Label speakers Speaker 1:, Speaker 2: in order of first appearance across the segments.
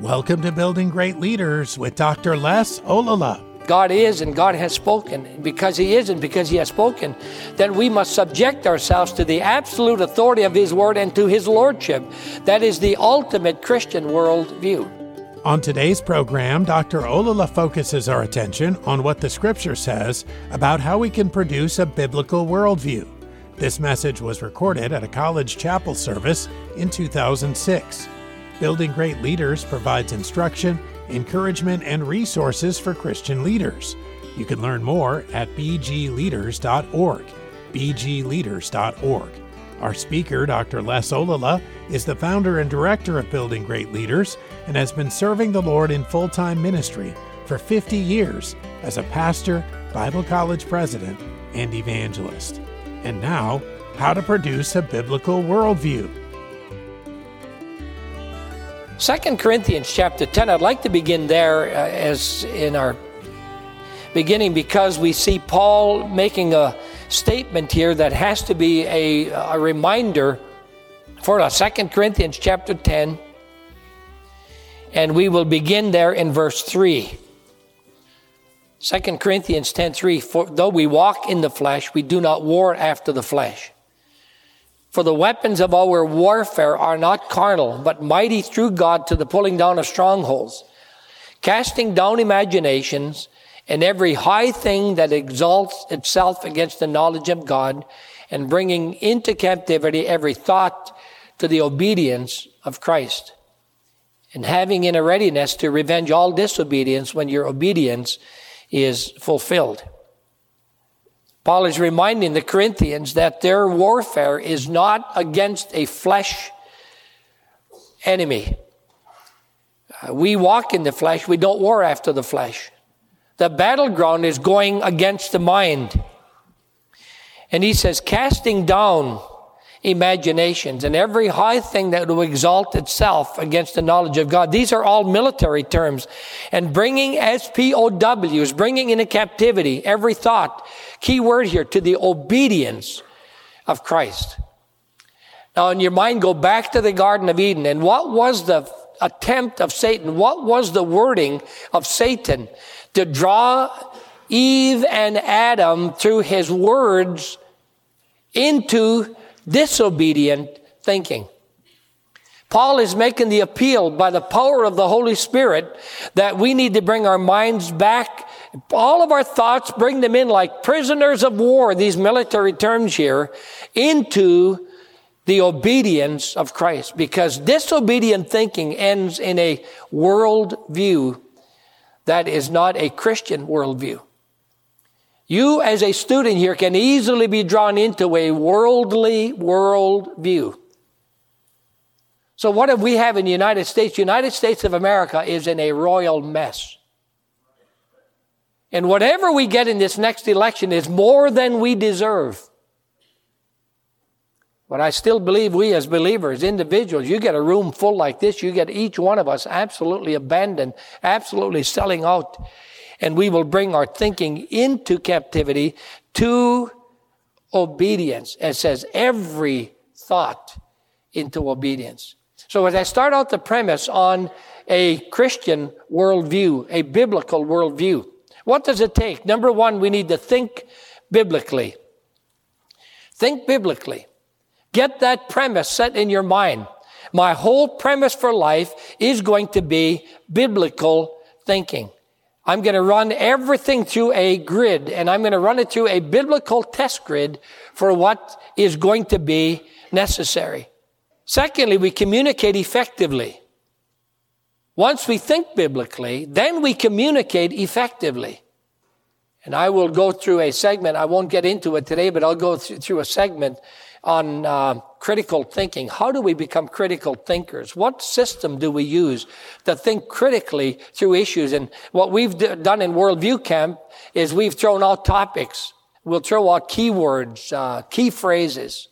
Speaker 1: Welcome to Building Great Leaders with Dr. Les Olala.
Speaker 2: God is and God has spoken. Because He is and because He has spoken, then we must subject ourselves to the absolute authority of His Word and to His Lordship. That is the ultimate Christian worldview.
Speaker 1: On today's program, Dr. Olala focuses our attention on what the Scripture says about how we can produce a biblical worldview. This message was recorded at a college chapel service in 2006. Building Great Leaders provides instruction, encouragement, and resources for Christian leaders. You can learn more at bgleaders.org, bgleaders.org. Our speaker, Dr. Les Olala, is the founder and director of Building Great Leaders and has been serving the Lord in full-time ministry for 50 years as a pastor, Bible college president, and evangelist. And now, how to produce a biblical worldview.
Speaker 2: 2 Corinthians chapter 10, I'd like to begin there as in our beginning because we see Paul making a statement here that has to be a reminder for us. 2 Corinthians chapter 10, and we will begin there in verse 3. 2 Corinthians 10:3, for though we walk in the flesh, we do not war after the flesh. For the weapons of our warfare are not carnal, but mighty through God to the pulling down of strongholds, casting down imaginations and every high thing that exalts itself against the knowledge of God, and bringing into captivity every thought to the obedience of Christ, and having in a readiness to revenge all disobedience when your obedience is fulfilled. Paul is reminding the Corinthians that their warfare is not against a flesh enemy. We walk in the flesh. We don't war after the flesh. The battleground is going against the mind. And he says, casting down imaginations and every high thing that will exalt itself against the knowledge of God. These are all military terms. And bringing SPOWs, bringing into captivity every thought, key word here, to the obedience of Christ. Now in your mind, go back to the Garden of Eden. And what was the attempt of Satan? What was the wording of Satan? To draw Eve and Adam through his words into disobedient thinking. Paul is making the appeal by the power of the Holy Spirit that we need to bring our minds back, all of our thoughts, bring them in like prisoners of war, these military terms here, into the obedience of Christ. Because disobedient thinking ends in a worldview that is not a Christian worldview. You as a student here can easily be drawn into a worldly worldview. So what do we have in the United States? United States of America is in a royal mess. And whatever we get in this next election is more than we deserve. But I still believe we as believers, individuals, you get a room full like this, you get each one of us absolutely abandoned, absolutely selling out. And we will bring our thinking into captivity to obedience. It says every thought into obedience. So as I start out the premise on a Christian worldview, a biblical worldview, what does it take? Number one, we need to think biblically. Think biblically. Get that premise set in your mind. My whole premise for life is going to be biblical thinking. I'm going to run everything through a grid, and I'm going to run it through a biblical test grid for what is going to be necessary. Secondly, we communicate effectively. Once we think biblically, then we communicate effectively. And I will go through a segment. I won't get into it today, but I'll go through a segment on critical thinking. How do we become critical thinkers? What system do we use to think critically through issues? And what we've done in Worldview Camp is we've thrown out topics. We'll throw out keywords, key phrases.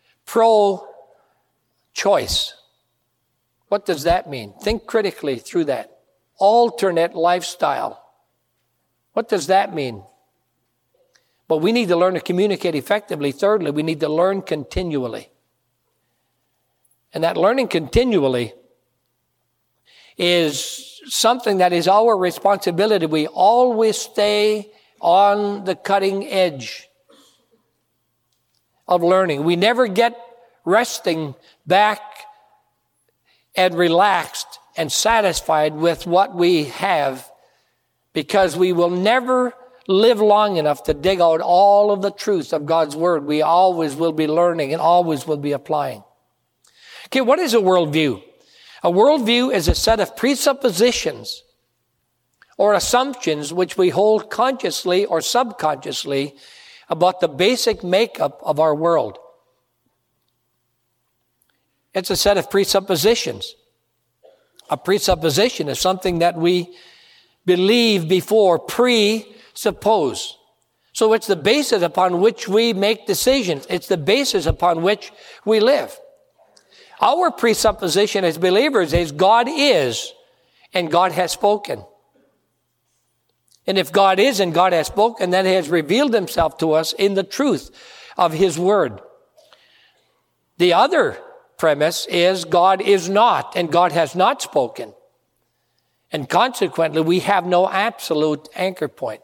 Speaker 2: Pro-choice. What does that mean? Think critically through that. Alternate lifestyle. What does that mean? But we need to learn to communicate effectively. Thirdly, we need to learn continually. And that learning continually is something that is our responsibility. We always stay on the cutting edge of learning. We never get resting back and relaxed and satisfied with what we have, because we will never live long enough to dig out all of the truth of God's Word. We always will be learning and always will be applying. Okay, what is a worldview? A worldview is a set of presuppositions or assumptions which we hold consciously or subconsciously about the basic makeup of our world. It's a set of presuppositions. A presupposition is something that we believe before, presuppose. So it's the basis upon which we make decisions. It's the basis upon which we live. Our presupposition as believers is God is, and God has spoken. And if God is and God has spoken, then He has revealed Himself to us in the truth of His Word. The other premise is God is not, and God has not spoken. And consequently, we have no absolute anchor point.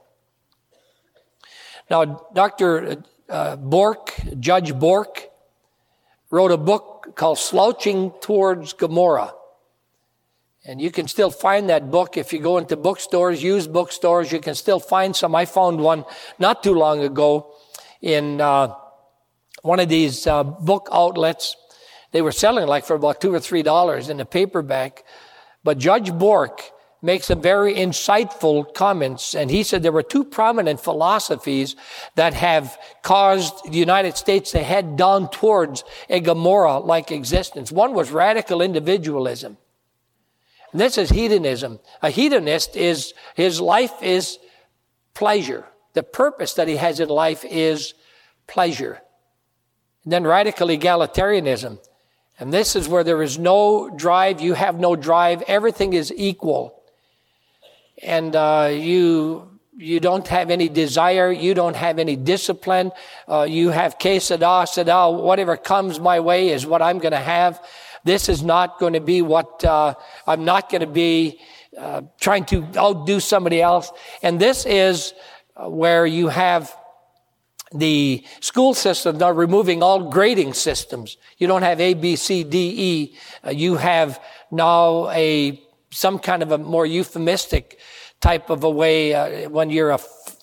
Speaker 2: Now, Dr. Judge Bork, wrote a book called Slouching Towards Gomorrah. And you can still find that book if you go into bookstores, used bookstores. You can still find some. I found one not too long ago in one of these book outlets. They were selling like for about $2 or $3 in a paperback. But Judge Bork makes some very insightful comments. And he said there were two prominent philosophies that have caused the United States to head down towards a Gomorrah-like existence. One was radical individualism. And this is hedonism. A hedonist is, his life is pleasure. The purpose that he has in life is pleasure. And then radical egalitarianism. And this is where there is no drive. You have no drive. Everything is equal. And you don't have any desire. You don't have any discipline. You have sada, whatever comes my way is what I'm going to have. This is not going to be what, I'm not going to be trying to outdo somebody else. And this is where you have the school system now removing all grading systems. You don't have A, B, C, D, E. You have now some kind of a more euphemistic type of a way when you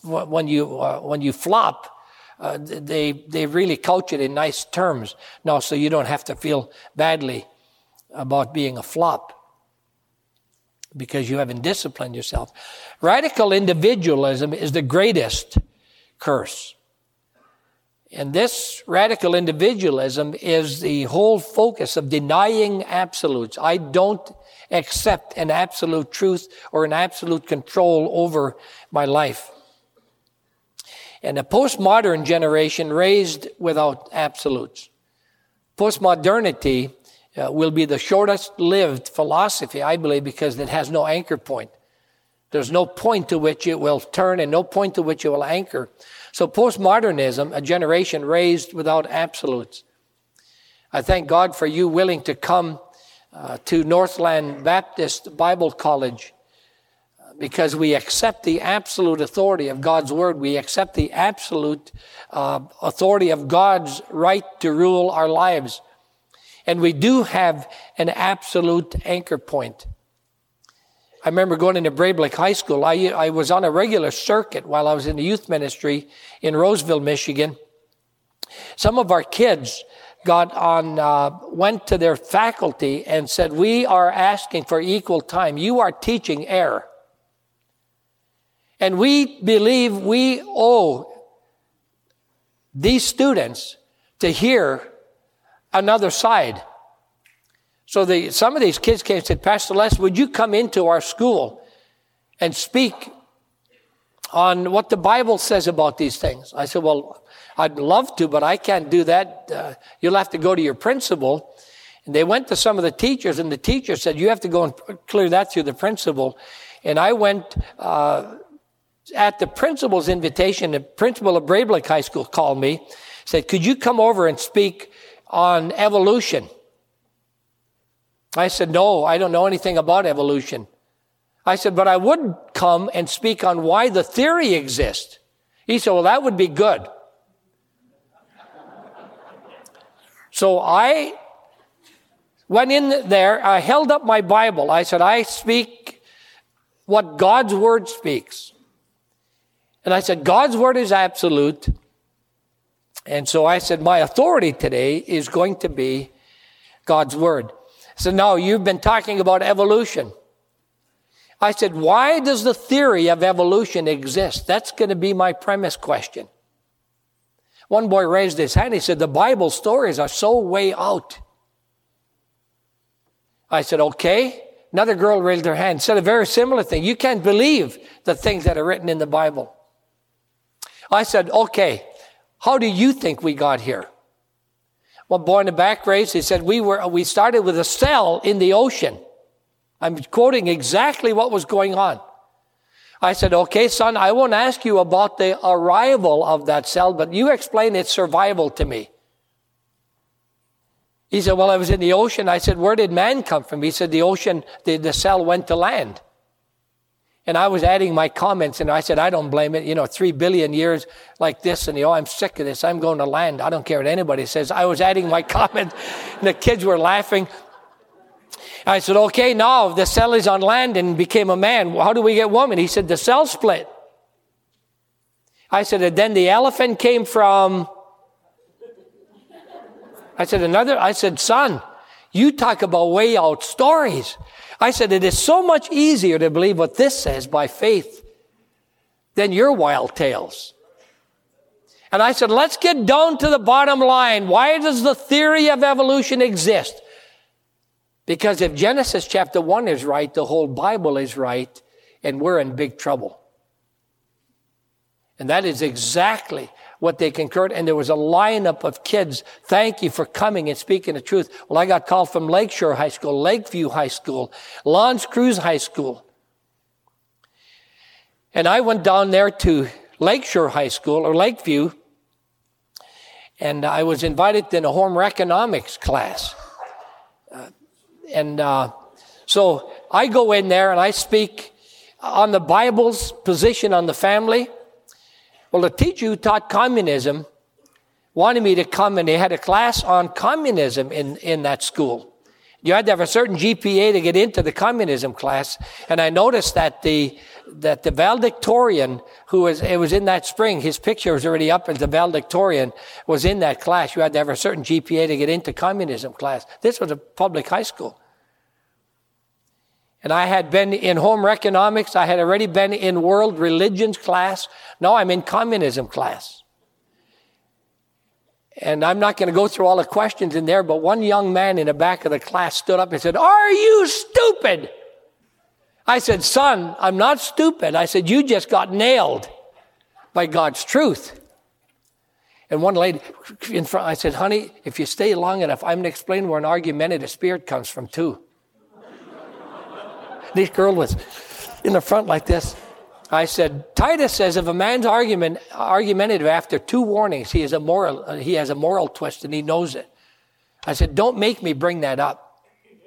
Speaker 2: flop. They really couch it in nice terms now, so you don't have to feel badly about being a flop because you haven't disciplined yourself. Radical individualism is the greatest curse. And this radical individualism is the whole focus of denying absolutes. I don't accept an absolute truth or an absolute control over my life. And a postmodern generation raised without absolutes. Postmodernity will be the shortest-lived philosophy, I believe, because it has no anchor point. There's no point to which it will turn and no point to which it will anchor. So postmodernism, a generation raised without absolutes. I thank God for you willing to come to Northland Baptist Bible College because we accept the absolute authority of God's Word. We accept the absolute authority of God's right to rule our lives. And we do have an absolute anchor point. I remember going into Brablick High School. I was on a regular circuit while I was in the youth ministry in Roseville, Michigan. Some of our kids went to their faculty and said, "We are asking for equal time. You are teaching error. And we believe we owe these students to hear another side." So some of these kids came and said, "Pastor Les, would you come into our school and speak on what the Bible says about these things?" I said, "Well, I'd love to, but I can't do that. You'll have to go to your principal." And they went to some of the teachers, and the teacher said, "You have to go and clear that through the principal." And I went at the principal's invitation. The principal of Brablick High School called me, said, "Could you come over and speak on evolution?" I said, no, I don't know anything about evolution. I said, but I would come and speak on why the theory exists. He said, well, that would be good. So I went in there, I held up my Bible. I said, I speak what God's Word speaks. And I said, God's Word is absolute. And so I said, my authority today is going to be God's Word. So now you've been talking about evolution. I said, why does the theory of evolution exist? That's going to be my premise question. One boy raised his hand. He said, the Bible stories are so way out. I said, okay. Another girl raised her hand, said a very similar thing. You can't believe the things that are written in the Bible. I said, okay, how do you think we got here? One boy in the back raised, he said, we started with a cell in the ocean. I'm quoting exactly what was going on. I said, okay, son, I won't ask you about the arrival of that cell, but you explain its survival to me. He said, well, I was in the ocean. I said, where did man come from? He said, the ocean, the cell went to land. And I was adding my comments, and I said, I don't blame it. 3 billion years like this, and I'm sick of this. I'm going to land. I don't care what anybody says. I was adding my comments, and the kids were laughing. I said, okay, now the cell is on land and became a man. How do we get woman? He said, the cell split. I said, and then the elephant came from... I said, son, you talk about way out stories. I said, it is so much easier to believe what this says by faith than your wild tales. And I said, let's get down to the bottom line. Why does the theory of evolution exist? Because if Genesis chapter 1 is right, the whole Bible is right, and we're in big trouble. And that is exactly what they concurred. And there was a lineup of kids. Thank you for coming and speaking the truth. Well, I got called from Lakeshore High School, Lakeview High School, L'Anse Creuse High School. And I went down there to Lakeshore High School, or Lakeview, and I was invited in a home economics class. So I go in there and I speak on the Bible's position on the family. Well, the teacher who taught communism wanted me to come, and they had a class on communism in that school. You had to have a certain GPA to get into the communism class. And I noticed that the valedictorian it was in that spring, his picture was already up as the valedictorian was in that class. You had to have a certain GPA to get into communism class. This was a public high school. And I had been in home economics. I had already been in world religions class. Now I'm in communism class. And I'm not going to go through all the questions in there, but one young man in the back of the class stood up and said, "Are you stupid?" I said, "Son, I'm not stupid." I said, "You just got nailed by God's truth." And one lady in front, I said, "Honey, if you stay long enough, I'm going to explain where an argumentative spirit comes from too." This girl was in the front like this. I said, Titus says if a man's argumentative after 2 warnings, he has a moral twist and he knows it. I said, don't make me bring that up.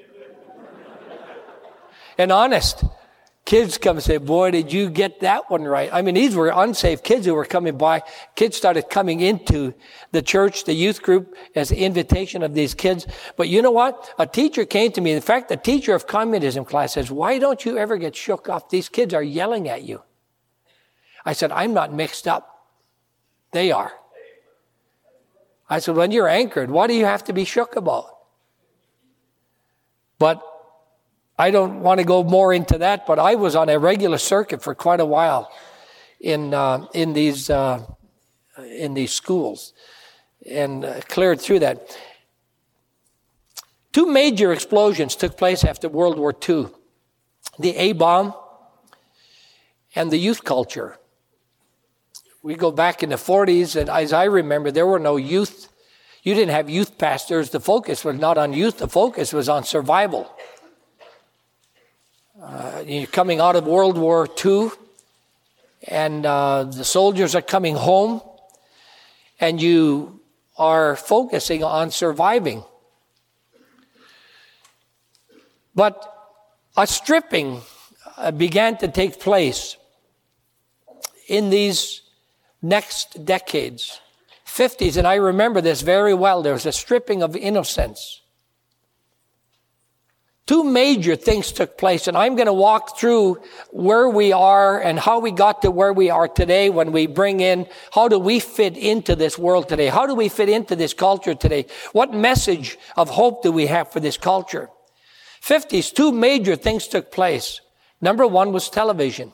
Speaker 2: And honest, kids come and say, boy, did you get that one right? I mean, these were unsaved kids who were coming by. Kids started coming into the church, the youth group, as an invitation of these kids. But you know what? A teacher came to me. In fact, the teacher of communism class says, why don't you ever get shook up? These kids are yelling at you. I said, I'm not mixed up. They are. I said, when you're anchored, what do you have to be shook about? But I don't want to go more into that, but I was on a regular circuit for quite a while in these schools and cleared through that. 2 major explosions took place after World War II. The A-bomb and the youth culture. We go back in the 40s, and as I remember, there were no youth. You didn't have youth pastors. The focus was not on youth. The focus was on survival. You're coming out of World War II, and the soldiers are coming home, and you are focusing on surviving. But a stripping began to take place in these next decades, 50s, and I remember this very well. There was a stripping of innocence. Two major things took place, and I'm going to walk through where we are and how we got to where we are today when we bring in, how do we fit into this world today? How do we fit into this culture today? What message of hope do we have for this culture? 50s, two major things took place. Number one was television.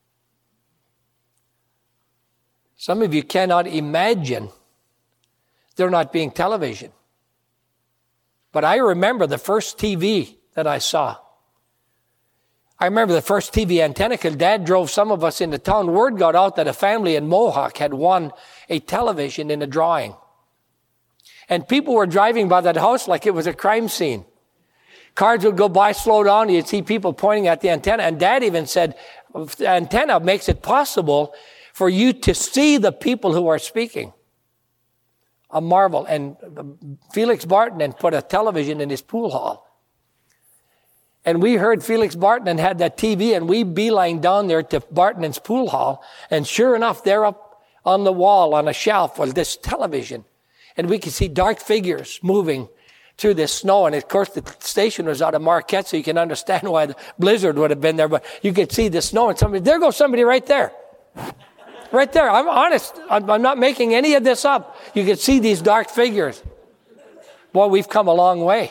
Speaker 2: Some of you cannot imagine there not being television. But I remember the first TV that I saw. I remember the first TV antenna because Dad drove some of us into town. Word got out that a family in Mohawk had won a television in a drawing. And people were driving by that house like it was a crime scene. Cars would go by, slow down, you'd see people pointing at the antenna. And Dad even said, the antenna makes it possible for you to see the people who are speaking. A marvel. And Felix Barton put a television in his pool hall. And we heard Felix Barton had that TV, and we beelined down there to Barton's pool hall. And sure enough, there up on the wall on a shelf was this television. And we could see dark figures moving through this snow. And of course, the station was out of Marquette, so you can understand why the blizzard would have been there. But you could see the snow, and there goes somebody right there. Right there. I'm honest. I'm not making any of this up. You could see these dark figures. Boy, we've come a long way.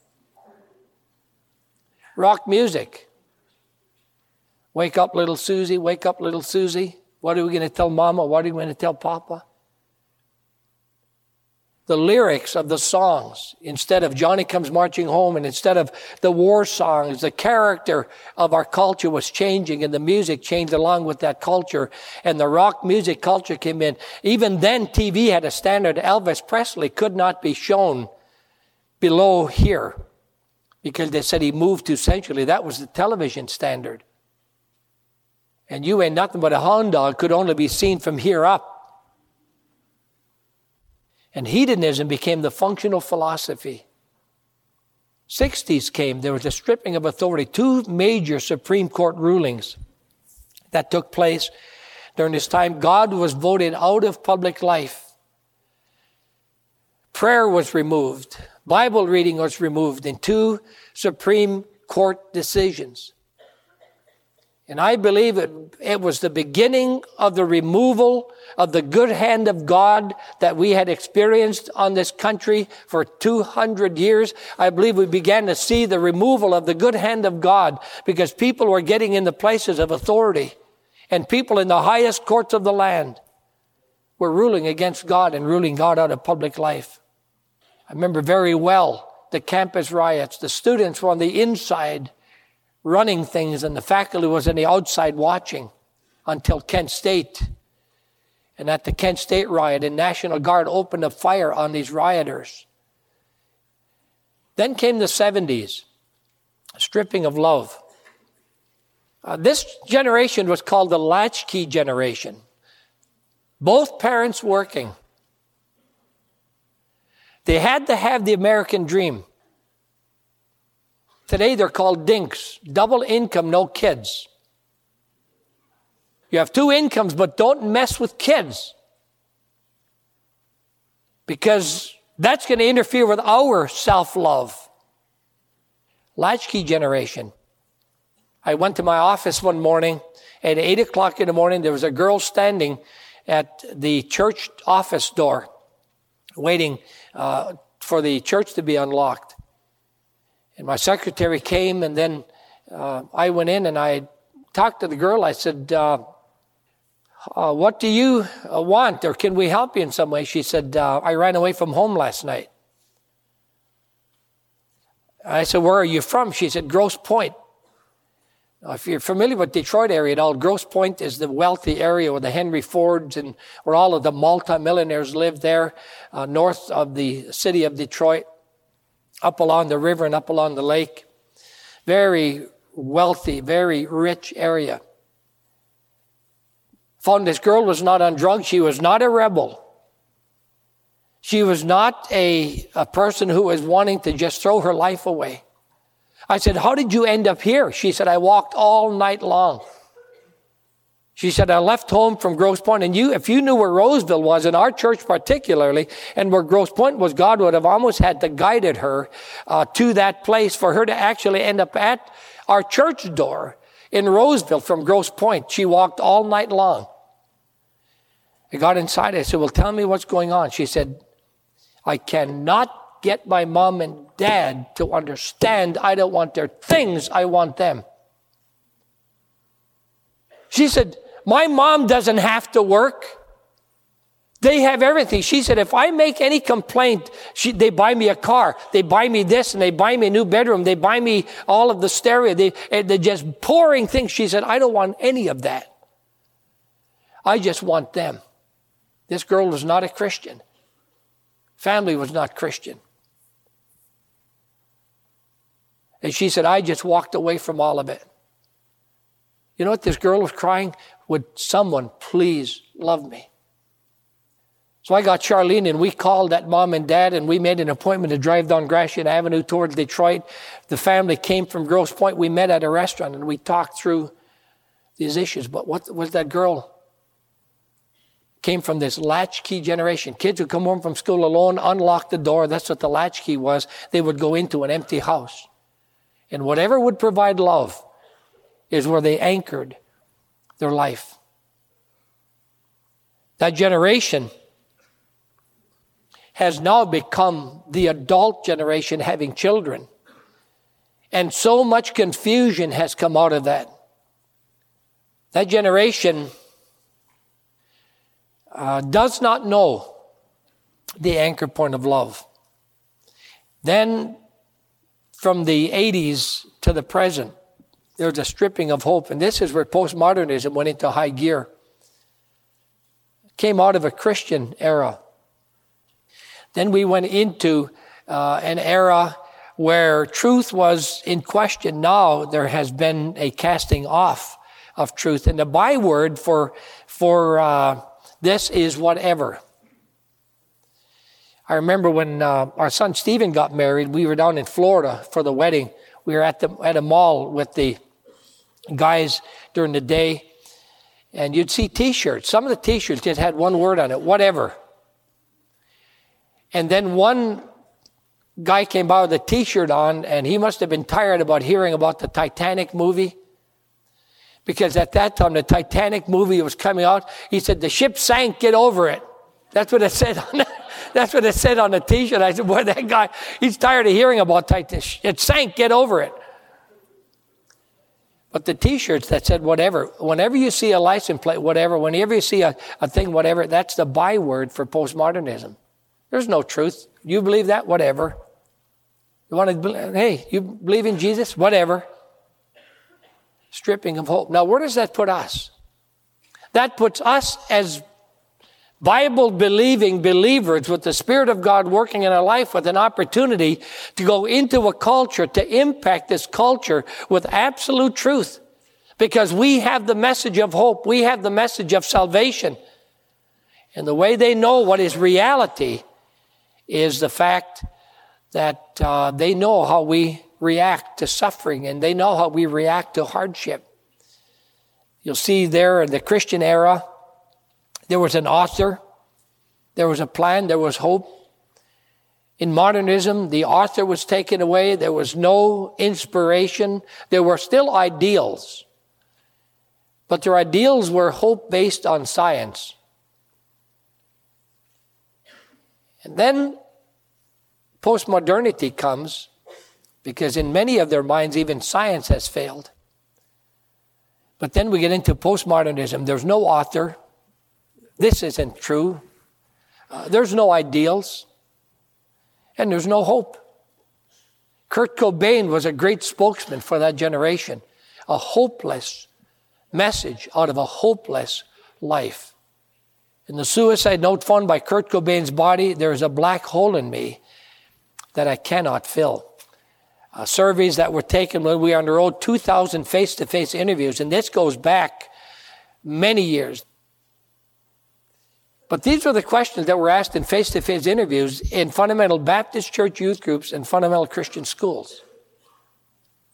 Speaker 2: Rock music. Wake up, little Susie. Wake up, little Susie. What are we going to tell Mama? What are we going to tell Papa? The lyrics of the songs, instead of Johnny Comes Marching Home and instead of the war songs, the character of our culture was changing and the music changed along with that culture. And the rock music culture came in. Even then, TV had a standard. Elvis Presley could not be shown below here because they said he moved too sensually. That was the television standard. And You Ain't Nothing But a Hound Dog could only be seen from here up. And hedonism became the functional philosophy. 60s came. There was a stripping of authority. Two major Supreme Court rulings that took place during this time. God was voted out of public life. Prayer was removed. Bible reading was removed in two Supreme Court decisions. And I believe it was the beginning of the removal of the good hand of God that we had experienced on this country for 200 years. I believe we began to see the removal of the good hand of God because people were getting in the places of authority and people in the highest courts of the land were ruling against God and ruling God out of public life. I remember very well the campus riots. The students were on the inside running things, and the faculty was on the outside watching until Kent State. And at the Kent State riot, the National Guard opened a fire on these rioters. Then came the 70s, stripping of love. This generation was called the latchkey generation. Both parents working. They had to have the American dream. Today they're called dinks. Double income, no kids. You have two incomes, but don't mess with kids. Because that's going to interfere with our self-love. Latchkey generation. I went to my office one morning. At 8 o'clock in the morning, there was a girl standing at the church office door waiting for the church to be unlocked. And my secretary came, and then I went in and I talked to the girl. I said, what do you want, or can we help you in some way? She said, I ran away from home last night. I said, where are you from? She said, Grosse Pointe. Now, if you're familiar with Detroit area at all, Grosse Pointe is the wealthy area where the Henry Fords and where all of the multimillionaires live there, north of the city of Detroit. Up along the river and up along the lake. Very wealthy, very rich area. Found this girl was not on drugs. She was not a rebel. She was not a person who was wanting to just throw her life away. I said, how did you end up here? She said, I walked all night long. She said, I left home from Grosse Pointe. And if you knew where Roseville was, in our church particularly, and where Grosse Pointe was, God would have almost had to guided her to that place for her to actually end up at our church door in Roseville from Grosse Pointe. She walked all night long. I got inside. I said, well, tell me what's going on. She said, I cannot get my mom and dad to understand I don't want their things, I want them. She said, my mom doesn't have to work. They have everything. She said, if I make any complaint, they buy me a car. They buy me this, and they buy me a new bedroom. They buy me all of the stereo. They're just pouring things. She said, I don't want any of that. I just want them. This girl was not a Christian. Family was not Christian. And she said, I just walked away from all of it. You know what? This girl was crying. Would someone please love me? So I got Charlene, and we called that mom and dad, and we made an appointment to drive down Gratiot Avenue towards Detroit. The family came from Grosse Pointe. We met at a restaurant, and we talked through these issues. But what was that girl? Came from this latchkey generation. Kids would come home from school alone, unlock the door. That's what the latchkey was. They would go into an empty house. And whatever would provide love is where they anchored their life. That generation has now become the adult generation having children. And so much confusion has come out of that. That generation does not know the anchor point of love. Then, from the 80s to the present, there's a stripping of hope. And this is where postmodernism went into high gear. It came out of a Christian era. Then we went into an era where truth was in question. Now there has been a casting off of truth. And the byword for this is whatever. I remember when our son Stephen got married, we were down in Florida for the wedding. We were at a mall with the guys during the day, and you'd see T-shirts. Some of the T-shirts just had one word on it, whatever. And then one guy came by with a T-shirt on, and he must have been tired about hearing about the Titanic movie. Because at that time, the Titanic movie was coming out. He said, the ship sank, get over it. That's what it said on that's what it said on the T-shirt. I said, boy, that guy, he's tired of hearing about Titanic. It sank, get over it. But the T-shirts that said whatever, whenever you see a license plate, whatever, whenever you see a thing, whatever, that's the byword for postmodernism. There's no truth. You believe that? Whatever. You want to, hey, you believe in Jesus? Whatever. Stripping of hope. Now, where does that put us? That puts us as Bible-believing believers with the Spirit of God working in our life with an opportunity to go into a culture, to impact this culture with absolute truth. Because we have the message of hope. We have the message of salvation. And the way they know what is reality is the fact that they know how we react to suffering, and they know how we react to hardship. You'll see there in the Christian era, there was an author, there was a plan, there was hope. In modernism, the author was taken away. There was no inspiration. There were still ideals, but their ideals were hope based on science. And then postmodernity comes, because in many of their minds, even science has failed. But then we get into postmodernism. There's no author. This isn't true. There's no ideals. And there's no hope. Kurt Cobain was a great spokesman for that generation. A hopeless message out of a hopeless life. In the suicide note found by Kurt Cobain's body, there is a black hole in me that I cannot fill. Surveys that were taken when we were on the road, 2,000 face-to-face interviews, and this goes back many years. But these were the questions that were asked in face-to-face interviews in fundamental Baptist church youth groups and fundamental Christian schools.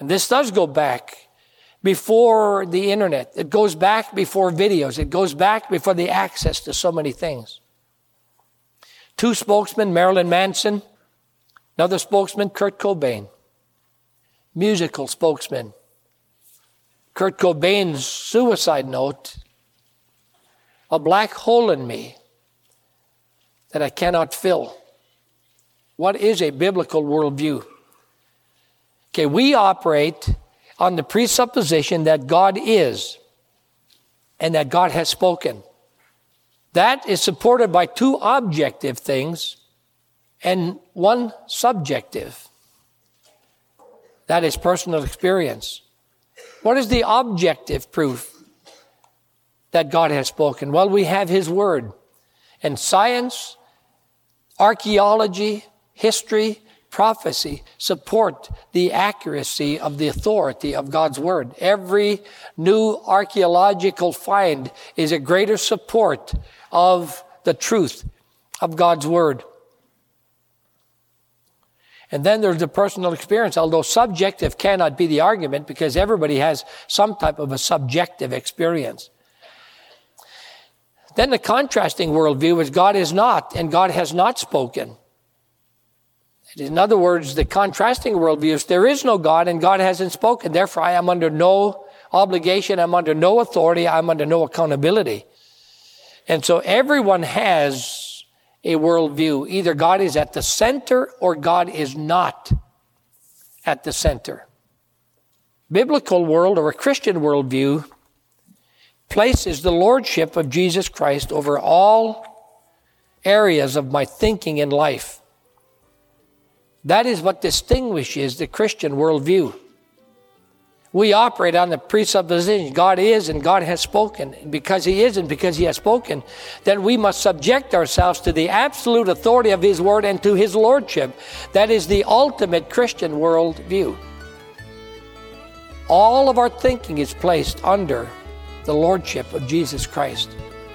Speaker 2: And this does go back before the internet. It goes back before videos. It goes back before the access to so many things. 2 spokesmen, Marilyn Manson. Another spokesman, Kurt Cobain. Musical spokesman. Kurt Cobain's suicide note, a black hole in me that I cannot fill. What is a biblical worldview? Okay, we operate on the presupposition that God is and that God has spoken. That is supported by 2 objective things and 1 subjective. That is personal experience. What is the objective proof that God has spoken? Well, we have His Word. And science, archaeology, history, prophecy support the accuracy of the authority of God's Word. Every new archaeological find is a greater support of the truth of God's Word. And then there's the personal experience, although subjective cannot be the argument because everybody has some type of a subjective experience. Then the contrasting worldview is God is not and God has not spoken. In other words, the contrasting worldview is there is no God and God hasn't spoken. Therefore, I am under no obligation. I'm under no authority. I'm under no accountability. And so everyone has a worldview. Either God is at the center or God is not at the center. Biblical world or a Christian worldview places the lordship of Jesus Christ over all areas of my thinking in life. That is what distinguishes the Christian worldview. We operate on the presupposition God is and God has spoken. And because He is and because He has spoken, then we must subject ourselves to the absolute authority of His Word and to His Lordship. That is the ultimate Christian worldview. All of our thinking is placed under the Lordship of Jesus Christ.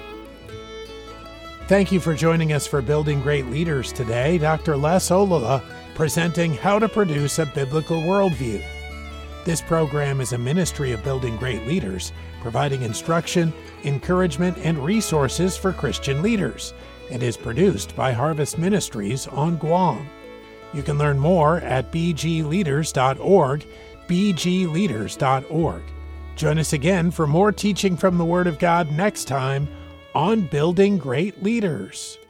Speaker 1: Thank you for joining us for Building Great Leaders today. Dr. Les Olala presenting How to Produce a Biblical Worldview. This program is a ministry of Building Great Leaders, providing instruction, encouragement, and resources for Christian leaders, and is produced by Harvest Ministries on Guam. You can learn more at bgleaders.org, bgleaders.org. Join us again for more teaching from the Word of God next time on Building Great Leaders.